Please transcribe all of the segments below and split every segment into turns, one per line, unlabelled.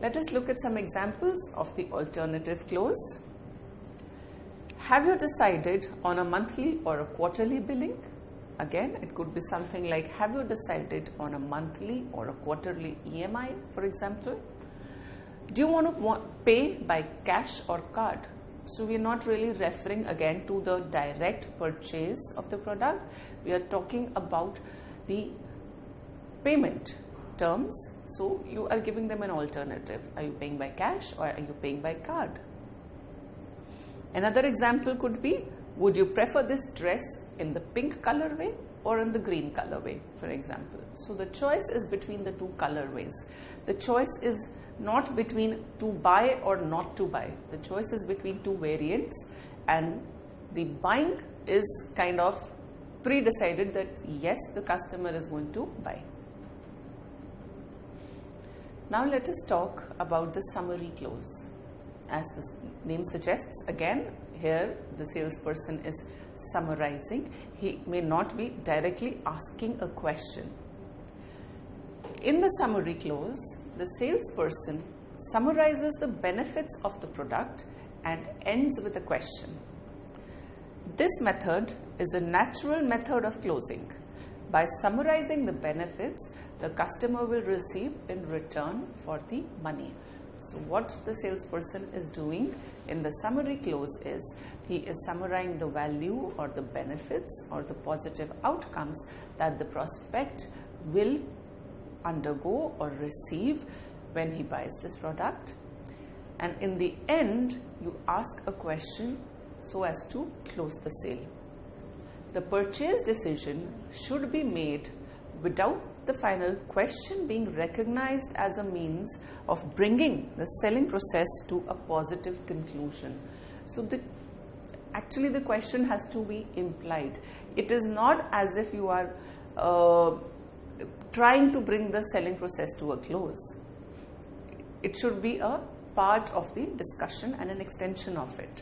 Let us look at some examples of the alternative clause. Have you decided on a monthly or a quarterly billing? Again, it could be something like, have you decided on a monthly or a quarterly EMI, for example? Do you want to pay by cash or card? So we are not really referring again to the direct purchase of the product. We are talking about the payment terms. So you are giving them an alternative. Are you paying by cash or are you paying by card? Another example could be, would you prefer this dress in the pink colorway or in the green colorway, for example? So the choice is between the two colorways. The choice is not between to buy or not to buy. The choice is between two variants, and the buying is kind of pre-decided that yes, the customer is going to buy. Now let us talk about the summary clause. As the name suggests, again, here the salesperson is summarizing. He may not be directly asking a question. In the summary clause, the salesperson summarizes the benefits of the product and ends with a question. This method is a natural method of closing. By summarizing the benefits, the customer will receive in return for the money. So what the salesperson is doing in the summary clause is, he is summarizing the value or the benefits or the positive outcomes that the prospect will undergo or receive when he buys this product. And in the end, you ask a question so as to close the sale. The purchase decision should be made without the final question being recognized as a means of bringing the selling process to a positive conclusion. So actually the question has to be implied. It is not as if you are trying to bring the selling process to a close. It should be a part of the discussion and an extension of it.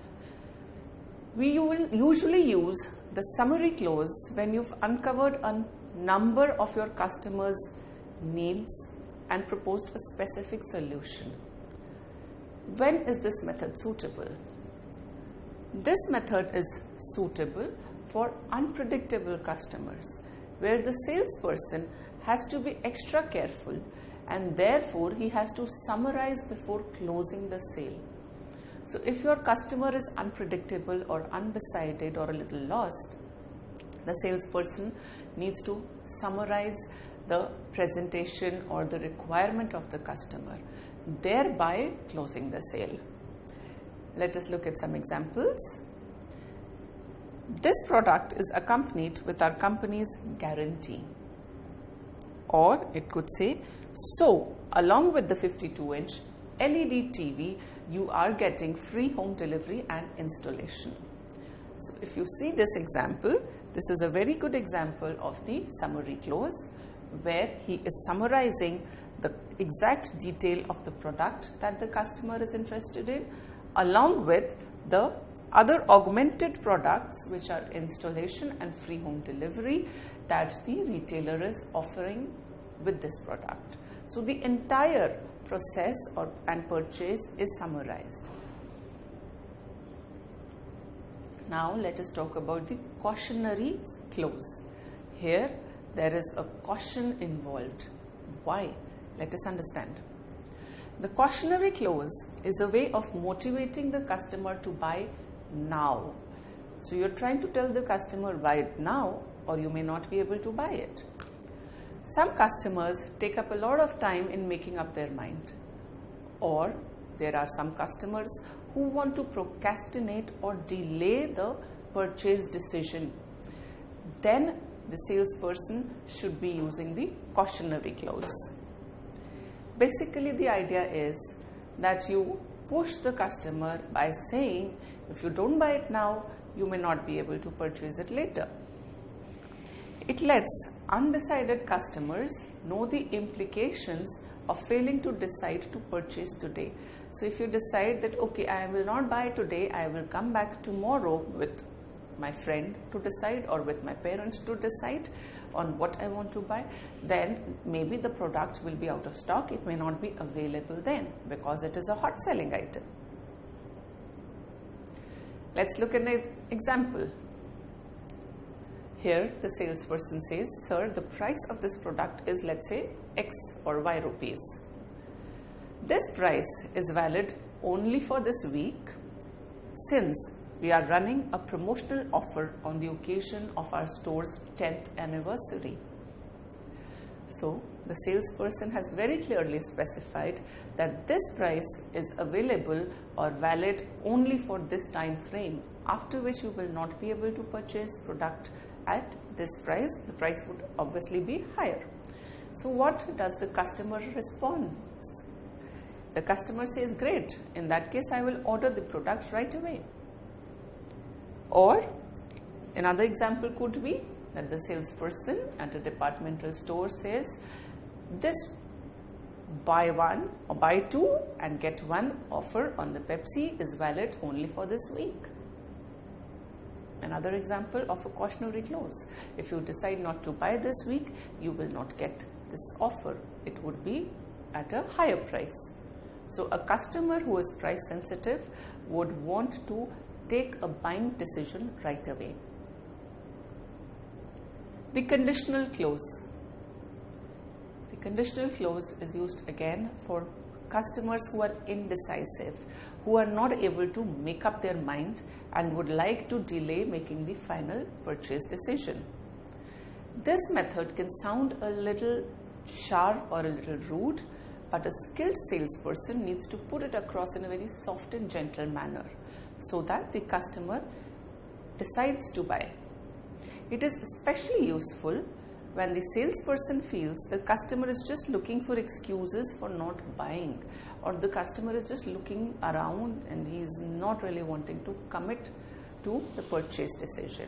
We will usually use the summary clause when you've uncovered a number of your customers' needs and proposed a specific solution. When is this method suitable? This method is suitable for unpredictable customers, where the salesperson has to be extra careful and therefore he has to summarize before closing the sale. So if your customer is unpredictable or undecided or a little lost, the salesperson needs to summarize the presentation or the requirement of the customer, thereby closing the sale. Let us look at some examples. This product is accompanied with our company's guarantee. Or it could say, so along with the 52-inch LED TV, you are getting free home delivery and installation. So if you see this example, this is a very good example of the summary clause where he is summarizing the exact detail of the product that the customer is interested in, along with the other augmented products which are installation and free home delivery that the retailer is offering with this product. So the entire process and purchase is summarized. Now let us talk about the cautionary clause. Here there is a caution involved. Why? Let us understand. The cautionary clause is a way of motivating the customer to buy now. So you're trying to tell the customer, buy it now, or you may not be able to buy it. Some customers take up a lot of time in making up their mind, or there are some customers who want to procrastinate or delay the purchase decision. Then the salesperson should be using the cautionary clause. Basically, the idea is that you push the customer by saying, if you don't buy it now, you may not be able to purchase it later. It lets undecided customers know the implications of failing to decide to purchase today. So if you decide that, okay, I will not buy today, I will come back tomorrow with my friend to decide or with my parents to decide on what I want to buy, then maybe the product will be out of stock. It may not be available then because it is a hot selling item. Let's look at an example. Here the salesperson says, sir, the price of this product is, let's say, X or Y rupees. This price is valid only for this week since we are running a promotional offer on the occasion of our store's 10th anniversary. So the salesperson has very clearly specified that this price is available or valid only for this time frame, after which you will not be able to purchase product at this price. The price would obviously be higher. So what does the customer respond? The customer says, great, in that case I will order the product right away. Or another example could be that the salesperson at a departmental store says, this buy one or buy two and get one offer on the Pepsi is valid only for this week. Another example of a cautionary clause. If you decide not to buy this week, you will not get this offer. It would be at a higher price. So a customer who is price sensitive would want to take a buying decision right away. The conditional clause. The conditional clause is used again for customers who are indecisive, who are not able to make up their mind and would like to delay making the final purchase decision. This method can sound a little sharp or a little rude, but a skilled salesperson needs to put it across in a very soft and gentle manner so that the customer decides to buy. It is especially useful when the salesperson feels the customer is just looking for excuses for not buying, or the customer is just looking around and he is not really wanting to commit to the purchase decision.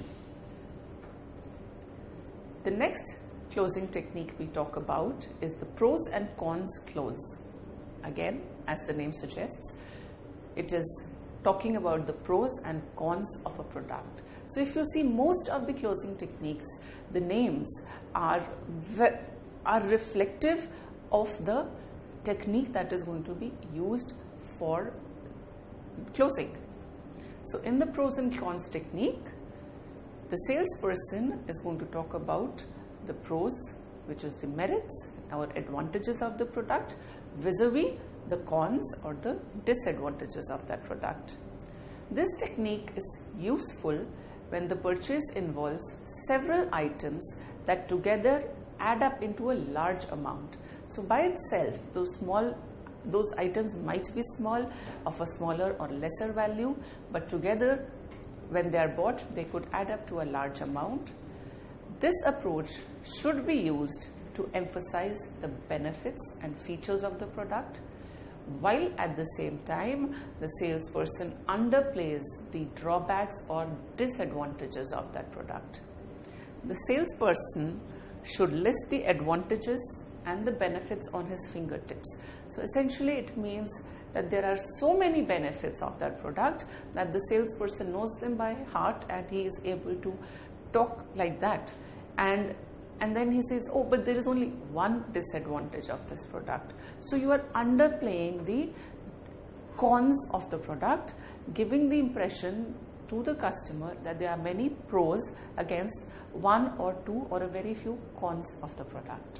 The next closing technique we talk about is the pros and cons clause. Again, as the name suggests, it is talking about the pros and cons of a product. So if you see most of the closing techniques, the names are reflective of the technique that is going to be used for closing. So in the pros and cons technique, the salesperson is going to talk about the pros, which is the merits or advantages of the product, vis-a-vis the cons or the disadvantages of that product. This technique is useful when the purchase involves several items that together add up into a large amount. So by itself, those items might be small, of a smaller or lesser value, but together when they are bought, they could add up to a large amount. This approach should be used to emphasize the benefits and features of the product, while at the same time the salesperson underplays the drawbacks or disadvantages of that product. The salesperson should list the advantages and the benefits on his fingertips. So essentially it means that there are so many benefits of that product that the salesperson knows them by heart and he is able to talk like that. And then he says, oh, but there is only one disadvantage of this product. So you are underplaying the cons of the product, giving the impression to the customer that there are many pros against one or two or a very few cons of the product.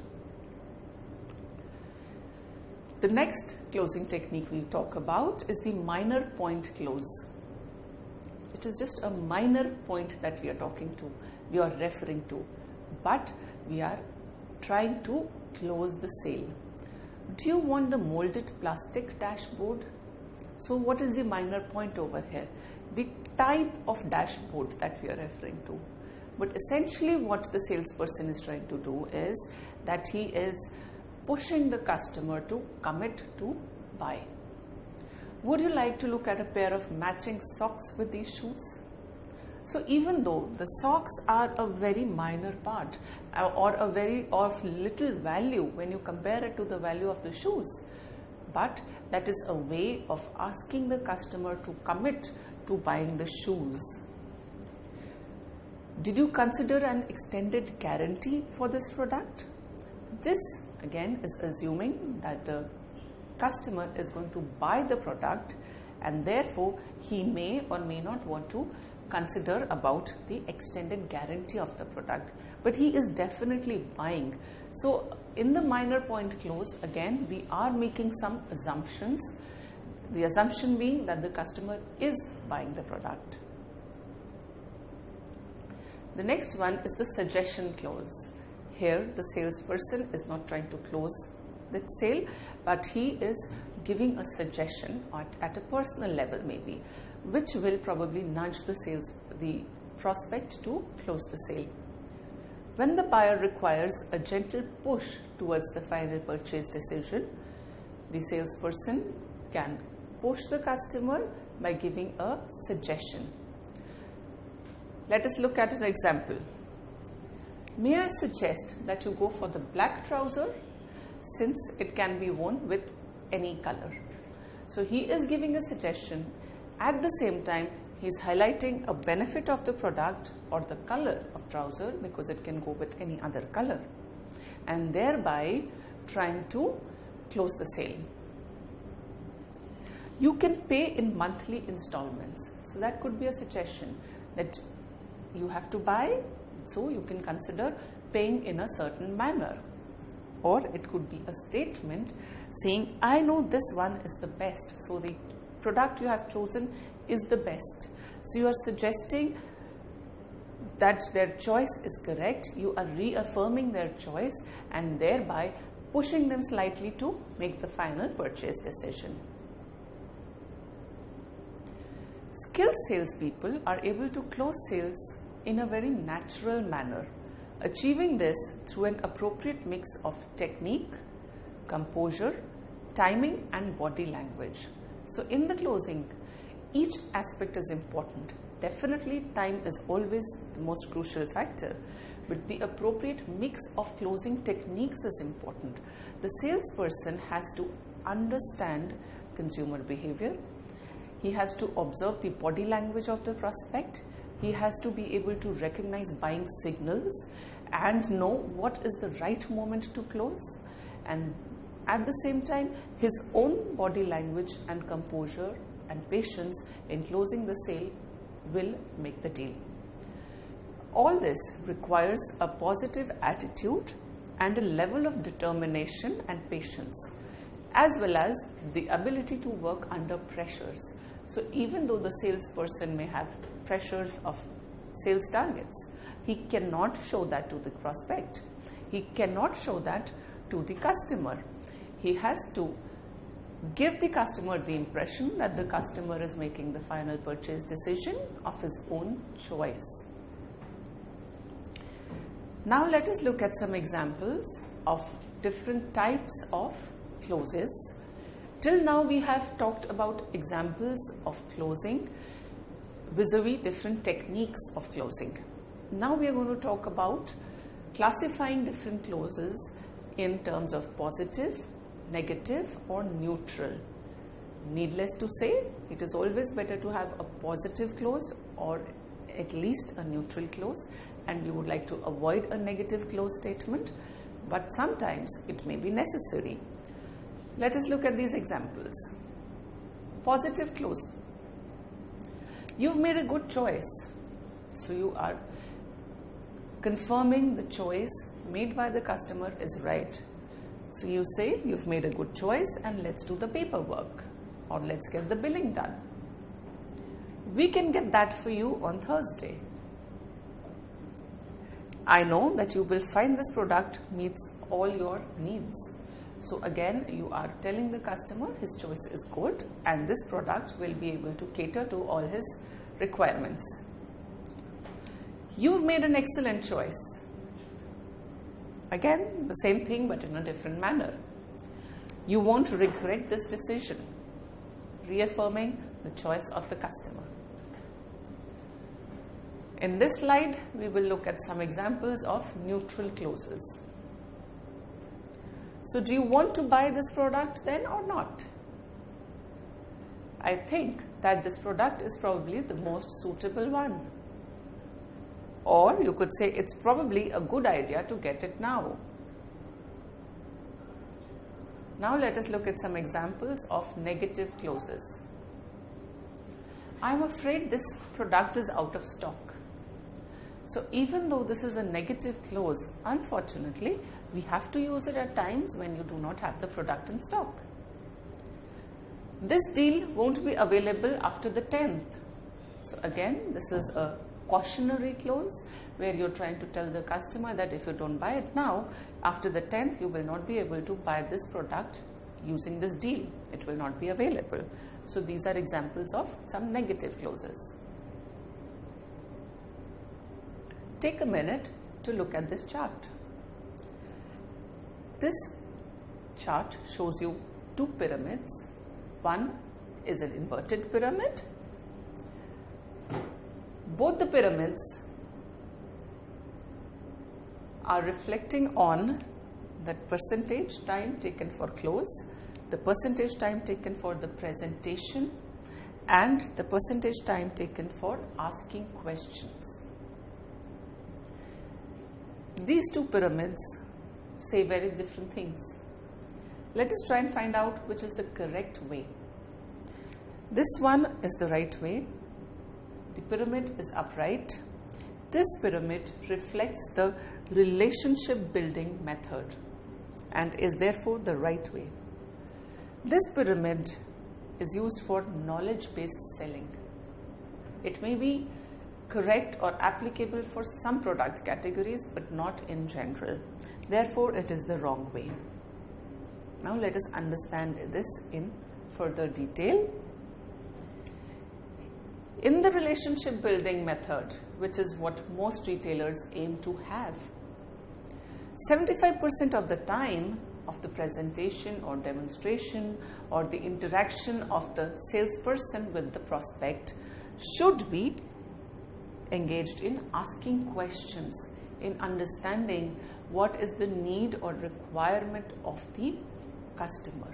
The next closing technique we talk about is the minor point close. It is just a minor point that we are referring to, but we are trying to close the sale. Do you want the molded plastic dashboard? So what is the minor point over here? The type of dashboard that we are referring to. But essentially what the salesperson is trying to do is that he is pushing the customer to commit to buy. Would you like to look at a pair of matching socks with these shoes? So even though the socks are a very minor part or a very of little value when you compare it to the value of the shoes, but that is a way of asking the customer to commit to buying the shoes. Did you consider an extended guarantee for this product? This again is assuming that the customer is going to buy the product, and therefore he may or may not want to consider about the extended guarantee of the product, but he is definitely buying. So in the minor point clause, again we are making some assumptions, the assumption being that the customer is buying the product. The next one is the suggestion clause. Here the salesperson is not trying to close the sale, but he is giving a suggestion at a personal level maybe, which will probably nudge the prospect to close the sale. When the buyer requires a gentle push towards the final purchase decision, the salesperson can push the customer by giving a suggestion. Let us look at an example. May I suggest that you go for the black trouser, since it can be worn with any color. So he is giving a suggestion. At the same time, he is highlighting a benefit of the product or the color of trouser, because it can go with any other color, and thereby trying to close the sale. You can pay in monthly installments. So that could be a suggestion that you have to buy, so you can consider paying in a certain manner. Or it could be a statement saying, I know this one is the best, so the product you have chosen is the best. So you are suggesting that their choice is correct, you are reaffirming their choice and thereby pushing them slightly to make the final purchase decision. Skilled salespeople are able to close sales in a very natural manner, achieving this through an appropriate mix of technique, composure, timing and body language. So in the closing, each aspect is important. Definitely time is always the most crucial factor, but the appropriate mix of closing techniques is important. The salesperson has to understand consumer behavior. He has to observe the body language of the prospect. He has to be able to recognize buying signals and know what is the right moment to close. And at the same time, his own body language and composure and patience in closing the sale will make the deal. All this requires a positive attitude and a level of determination and patience, as well as the ability to work under pressures. So even though the salesperson may have pressures of sales targets, he cannot show that to the prospect. He cannot show that to the customer. He has to give the customer the impression that the customer is making the final purchase decision of his own choice. Now let us look at some examples of different types of closes. Till now we have talked about examples of closing vis-a-vis different techniques of closing. Now we are going to talk about classifying different closes in terms of positive, negative or neutral. Needless to say, it is always better to have a positive close or at least a neutral close, and you would like to avoid a negative close statement, but sometimes it may be necessary. Let us look at these examples. Positive close. You've made a good choice. So you are confirming the choice made by the customer is right. So you say you've made a good choice and let's do the paperwork, or let's get the billing done. We can get that for you on Thursday. I know that you will find this product meets all your needs. So again, you are telling the customer his choice is good and this product will be able to cater to all his requirements. You've made an excellent choice. Again, the same thing but in a different manner. You won't regret this decision, reaffirming the choice of the customer. In this slide, we will look at some examples of neutral closes. So do you want to buy this product then or not? I think that this product is probably the most suitable one. Or you could say it's probably a good idea to get it now. Now let us look at some examples of negative closes. I'm afraid this product is out of stock. So even though this is a negative close, unfortunately, we have to use it at times when you do not have the product in stock. This deal won't be available after the 10th. So again, this is a cautionary clause where you're trying to tell the customer that if you don't buy it now, after the 10th, you will not be able to buy this product using this deal. It will not be available. So these are examples of some negative clauses. Take a minute to look at this chart. This chart shows you two pyramids. One is an inverted pyramid. Both the pyramids are reflecting on that percentage time taken for close, the percentage time taken for the presentation, and the percentage time taken for asking questions. These two pyramids say very different things. Let us try and find out which is the correct way. This one is the right way. The pyramid is upright. This pyramid reflects the relationship building method and is therefore the right way. This pyramid is used for knowledge-based selling. It may be correct or applicable for some product categories, but not in general. Therefore, it is the wrong way. Now let us understand this in further detail. In the relationship building method, which is what most retailers aim to have, 75% of the time of the presentation or demonstration or the interaction of the salesperson with the prospect should be engaged in asking questions, in understanding what is the need or requirement of the customer.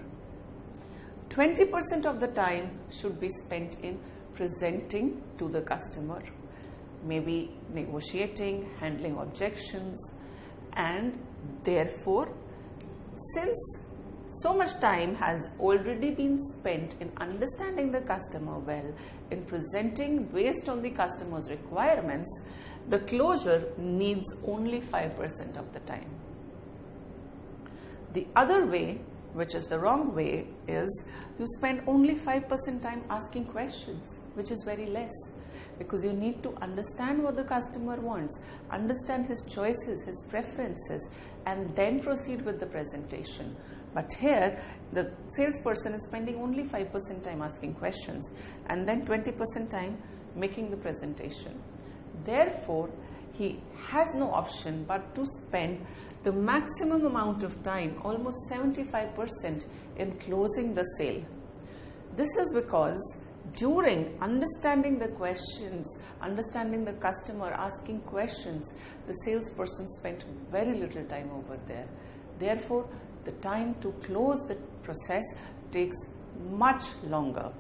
20% of the time should be spent in presenting to the customer, maybe negotiating, handling objections, and therefore, since so much time has already been spent in understanding the customer well, in presenting based on the customer's requirements, the closure needs only 5% of the time. The other way, which is the wrong way, is you spend only 5% time asking questions, which is very less, because you need to understand what the customer wants, understand his choices, his preferences, and then proceed with the presentation. But here, the salesperson is spending only 5% time asking questions and then 20% time making the presentation. Therefore, he has no option but to spend the maximum amount of time, almost 75%, in closing the sale. This is because during understanding the questions, understanding the customer, asking questions, the salesperson spent very little time over there. Therefore, the time to close the process takes much longer.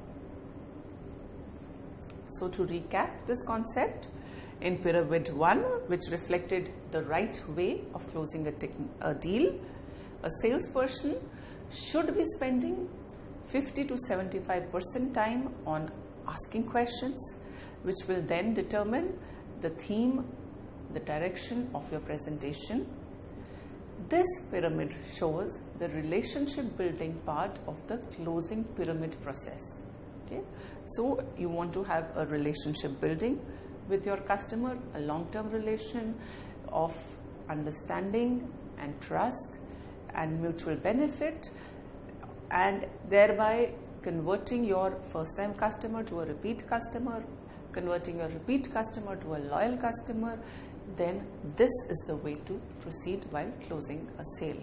So to recap this concept, in Pyramid 1, which reflected the right way of closing a deal, a salesperson should be spending 50 to 75% time on asking questions, which will then determine the theme, the direction of your presentation. This pyramid shows the relationship building part of the closing pyramid process. Okay? So you want to have a relationship building with your customer, a long-term relation of understanding and trust and mutual benefit, and thereby converting your first-time customer to a repeat customer, converting a repeat customer to a loyal customer. Then this is the way to proceed while closing a sale.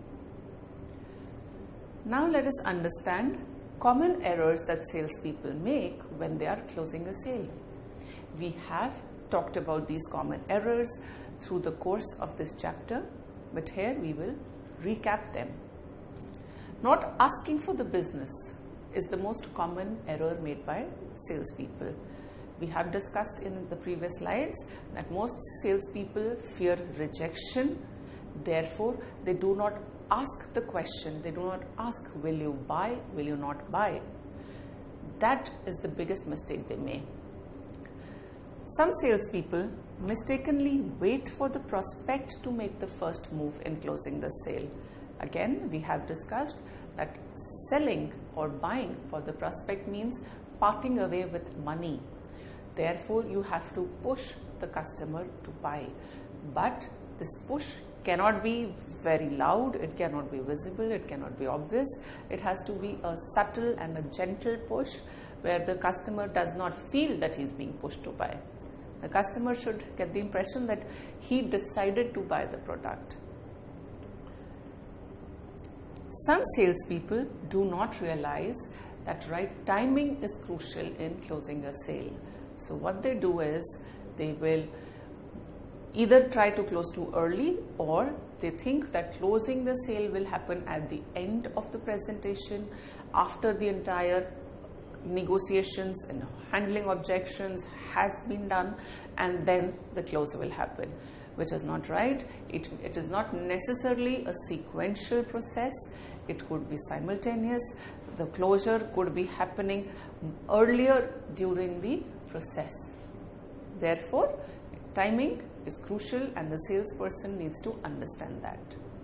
Now let us understand common errors that salespeople make when they are closing a sale. We have talked about these common errors through the course of this chapter, but here we will recap them. Not asking for the business is the most common error made by salespeople. We have discussed in the previous slides that most salespeople fear rejection. Therefore, they do not ask the question. They do not ask, will you buy, will you not buy? That is the biggest mistake they make. Some salespeople mistakenly wait for the prospect to make the first move in closing the sale. Again, we have discussed that selling or buying for the prospect means parting away with money. Therefore, you have to push the customer to buy. But this push cannot be very loud, it cannot be visible, it cannot be obvious. It has to be a subtle and a gentle push where the customer does not feel that he is being pushed to buy. The customer should get the impression that he decided to buy the product. Some salespeople do not realize that right timing is crucial in closing a sale. So what they do is they will either try to close too early, or they think that closing the sale will happen at the end of the presentation, after the entire negotiations and handling objections has been done, and then the close will happen, which is not right. It is not necessarily a sequential process. It could be simultaneous. The closure could be happening earlier during the process. Therefore, timing is crucial and the salesperson needs to understand that.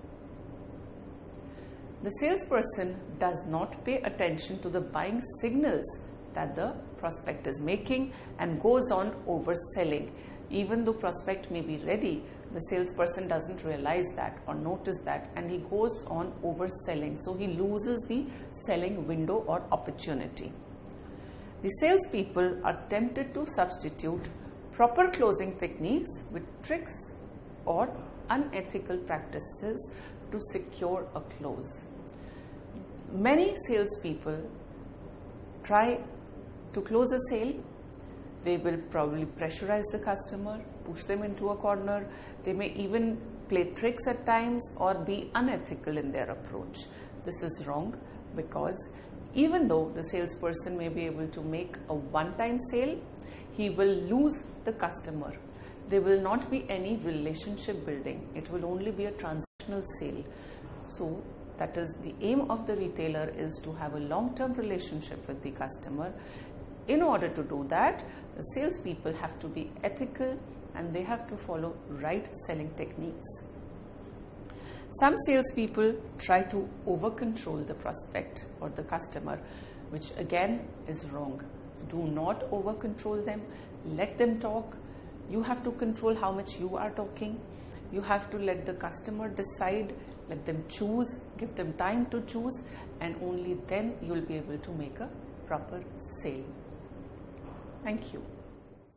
The salesperson does not pay attention to the buying signals that the prospect is making and goes on overselling. Even though prospect may be ready, the salesperson doesn't realize that or notice that, and he goes on overselling. So he loses the selling window or opportunity. The salespeople are tempted to substitute proper closing techniques with tricks or unethical practices to secure a close. Many salespeople try to close a sale. They will probably pressurize the customer, push them into a corner. They may even play tricks at times or be unethical in their approach. This is wrong, because even though the salesperson may be able to make a one-time sale, he will lose the customer. There will not be any relationship building. It will only be a transactional sale. So that is the aim of the retailer, is to have a long-term relationship with the customer. In order to do that, the salespeople have to be ethical and they have to follow right selling techniques. Some salespeople try to over-control the prospect or the customer, which again is wrong. Do not over-control them. Let them talk. You have to control how much you are talking. You have to let the customer decide, let them choose, give them time to choose, and only then you will be able to make a proper sale. Thank you.